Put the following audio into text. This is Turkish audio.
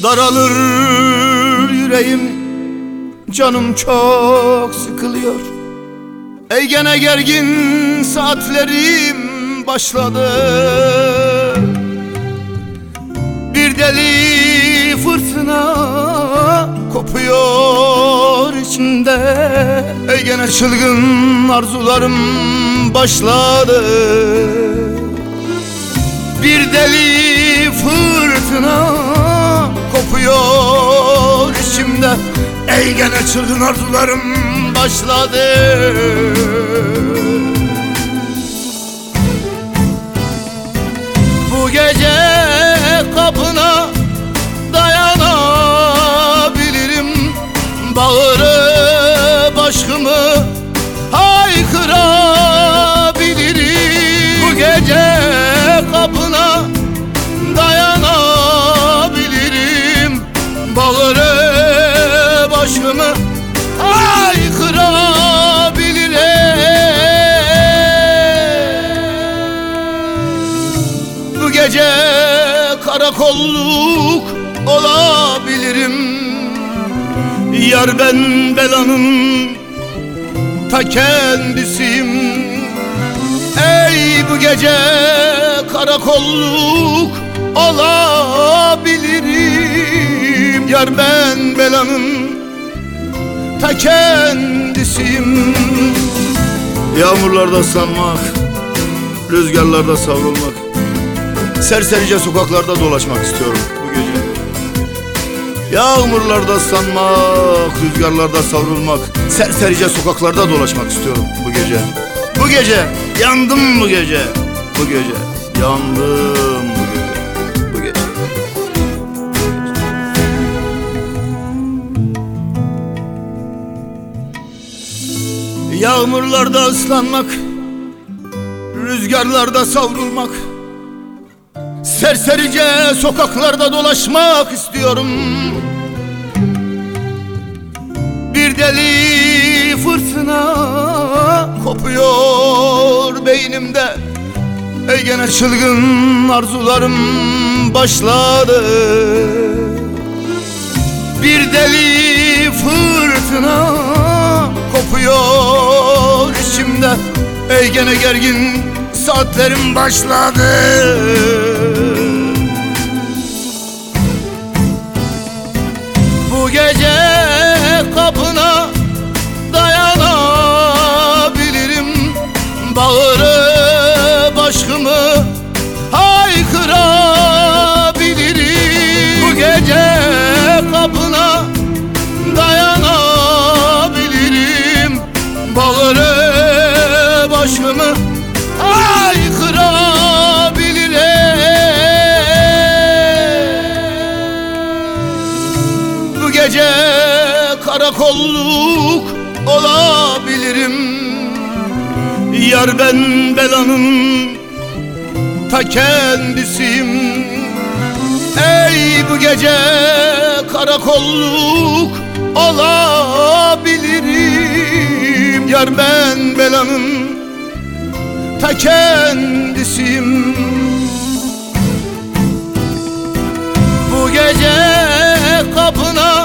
Daralır yüreğim, canım çok sıkılıyor. Ey gene gergin saatlerim başladı. Bir deli fırtına kopuyor içimde. Ey gene çılgın arzularım başladı. Bir deli fırtına kopuyor içimde. Ey gene çılgın arzularım başladı. Bu gece kapına dayanabilirim. Bağırıp aşkımı haykırabilirim. Bu gece kapına dayanabilirim. Bağırıp aşkımı haykırabilirim. Bu gece karakolluk olabilirim. Yar ben belanın ta kendisiyim. Ey bu gece karakolluk olabilirim. Yar ben belanın ta kendisiyim. Yağmurlarda ıslanmak, rüzgarlarda savrulmak, serserice sokaklarda dolaşmak istiyorum bu gece. Yağmurlarda ıslanmak, rüzgarlarda savrulmak, serserice sokaklarda dolaşmak istiyorum bu gece. Bu gece yandım, bu gece. Bu gece yandım, bu gece. Bu gece. Yağmurlarda ıslanmak, rüzgarlarda savrulmak, serserice sokaklarda dolaşmak istiyorum. Bir deli fırtına kopuyor beynimde. Ey gene çılgın arzularım başladı. Bir deli fırtına kopuyor içimde. Ey gene gergin saatlerim başladı. Bu gece kapına dayanabilirim. Bağırıp aşkımı haykırabilirim. Bu gece kapına dayanabilirim. Bağırıp aşkımı haykırabilirim. Bu gece karakolluk olabilirim. Yar ben belanın ta kendisiyim. Ey bu gece karakolluk olabilirim. Yar ben belanın ta kendisiyim. Bu gece kapına